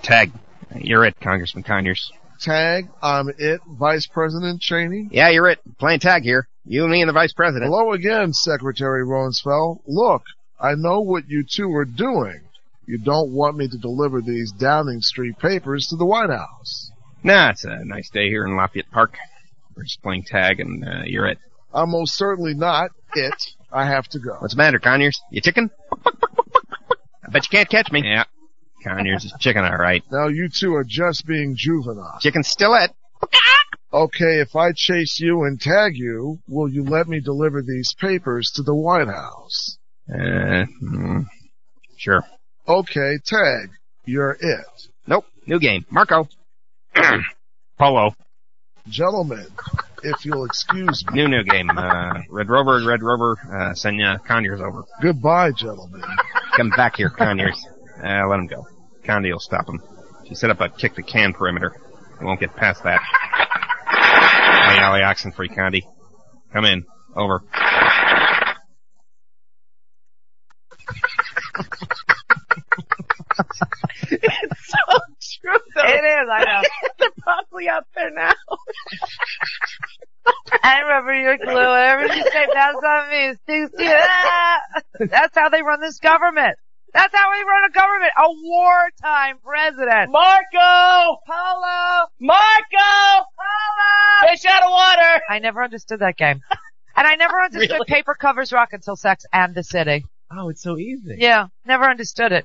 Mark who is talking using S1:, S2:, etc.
S1: Tag, you're it, Congressman Conyers.
S2: Tag, I'm it, Vice President Cheney.
S1: Yeah, you're it. Playing tag here. You, me, and the Vice President.
S2: Hello again, Secretary Ronsfeld. Look, I know what you two are doing. You don't want me to deliver these Downing Street papers to the White House.
S1: Nah, it's a nice day here in Lafayette Park. We're just playing tag, and you're it.
S2: I'm most certainly not it. I have to go.
S1: What's the matter, Conyers? You chicken? I bet you can't catch me. Yeah, Conyers is chicken, all right.
S2: Now you two are just being juvenile.
S1: Chicken still it.
S2: Okay, if I chase you and tag you, will you let me deliver these papers to the White House?
S1: Sure.
S2: Okay, Tag, you're it.
S1: Nope, new game. Marco. Polo.
S2: Gentlemen, if you'll excuse me.
S1: New game. Red Rover, send Conyers over.
S2: Goodbye, gentlemen.
S1: Come back here, Conyers. Let him go. Condi will stop him. She set up a kick-the-can perimeter. He won't get past that. Hey, Ollie Oxenfree, Condi. Come in. Over.
S3: It's so true, though.
S4: It is, I know.
S3: They're probably out there now.
S4: I remember your clue. Whatever you say, that's on me. Sticks to you. That's how they run this government. That's how we run a government. A wartime president.
S3: Marco!
S4: Polo!
S3: Marco!
S4: Polo!
S3: Fish out of water!
S4: I never understood that game. And I never understood
S3: Really?
S4: Paper Covers Rock until Sex and the City.
S3: Oh, it's so easy.
S4: Yeah, never understood it.